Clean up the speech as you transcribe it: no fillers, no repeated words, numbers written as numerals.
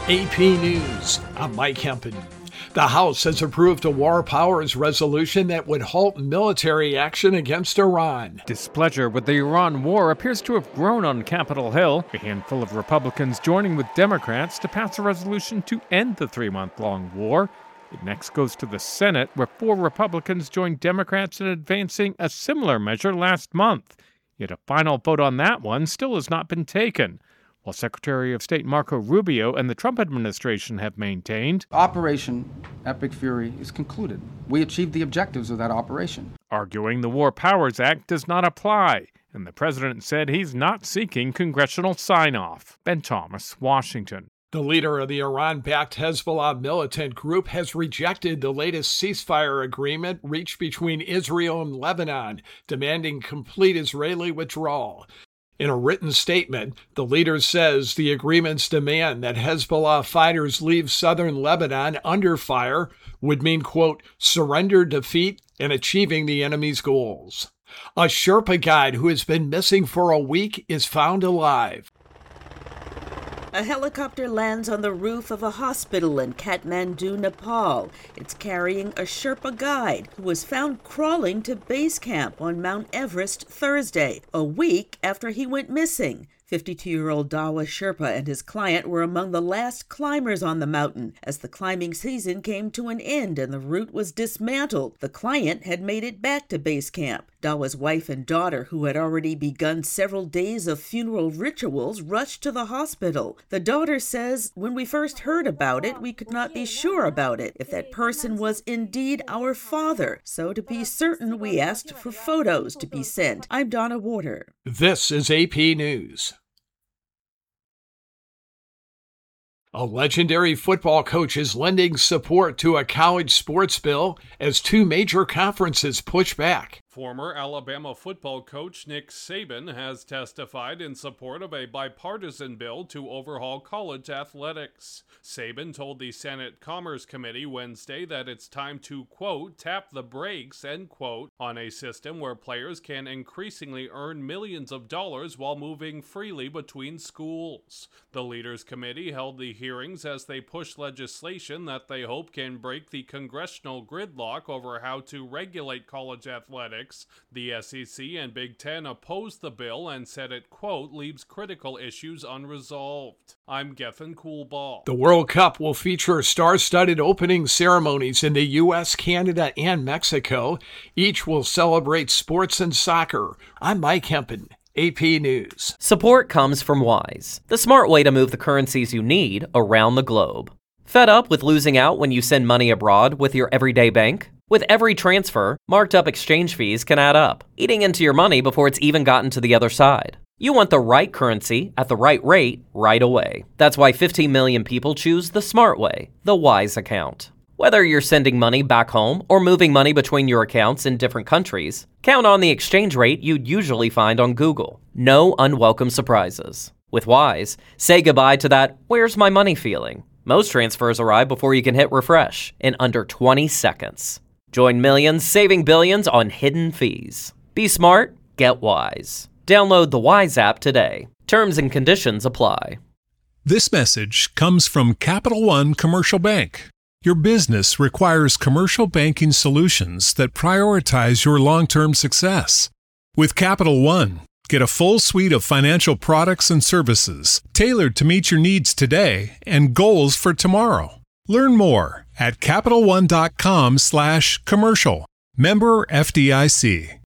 AP News, I'm Mike Hempen. The House has approved a war powers resolution that would halt military action against Iran. Displeasure with the Iran war appears to have grown on Capitol Hill, a handful of Republicans joining with Democrats to pass a resolution to end the 3-month-long war. It next goes to the Senate, where 4 Republicans joined Democrats in advancing a similar measure last month. Yet a final vote on that one still has not been taken. While Secretary of State Marco Rubio and the Trump administration have maintained, Operation Epic Fury is concluded. We achieved the objectives of that operation. Arguing the War Powers Act does not apply, and the president said he's not seeking congressional sign-off. Ben Thomas, Washington. The leader of the Iran-backed Hezbollah militant group has rejected the latest ceasefire agreement reached between Israel and Lebanon, demanding complete Israeli withdrawal. In a written statement, the leader says the agreement's demand that Hezbollah fighters leave southern Lebanon under fire would mean, quote, surrender, defeat, and achieving the enemy's goals. A Sherpa guide who has been missing for a week is found alive. A helicopter lands on the roof of a hospital in Kathmandu, Nepal. It's carrying a Sherpa guide who was found crawling to base camp on Mount Everest Thursday, a week after he went missing. 52-year-old Dawa Sherpa and his client were among the last climbers on the mountain as the climbing season came to an end and the route was dismantled. The client had made it back to base camp. Dawa's wife and daughter, who had already begun several days of funeral rituals, rushed to the hospital. The daughter says, when we first heard about it, we could not be sure about it, if that person was indeed our father. So to be certain, we asked for photos to be sent. I'm Donna Warder. This is AP News. A legendary football coach is lending support to a college sports bill as 2 major conferences push back. Former Alabama football coach Nick Saban has testified in support of a bipartisan bill to overhaul college athletics. Saban told the Senate Commerce Committee Wednesday that it's time to, quote, tap the brakes, end quote, on a system where players can increasingly earn millions of dollars while moving freely between schools. The Leaders Committee held the hearings as they push legislation that they hope can break the congressional gridlock over how to regulate college athletics. The SEC and Big Ten opposed the bill and said it, quote, leaves critical issues unresolved. I'm Gethin Coolball. The World Cup will feature star-studded opening ceremonies in the U.S., Canada, and Mexico. Each will celebrate sports and soccer. I'm Mike Hempen, AP News. Support comes from Wise, the smart way to move the currencies you need around the globe. Fed up with losing out when you send money abroad with your everyday bank? With every transfer, marked up exchange fees can add up, eating into your money before it's even gotten to the other side. You want the right currency at the right rate right away. That's why 15 million people choose the smart way, the Wise account. Whether you're sending money back home or moving money between your accounts in different countries, count on the exchange rate you'd usually find on Google. No unwelcome surprises. With Wise, say goodbye to that "where's my money" feeling. Most transfers arrive before you can hit refresh in under 20 seconds. Join millions saving billions on hidden fees. Be smart, get Wise. Download the Wise app today. Terms and conditions apply. This message comes from Capital One Commercial Bank. Your business requires commercial banking solutions that prioritize your long-term success. With Capital One, get a full suite of financial products and services tailored to meet your needs today and goals for tomorrow. Learn more at CapitalOne.com/commercial. Member FDIC.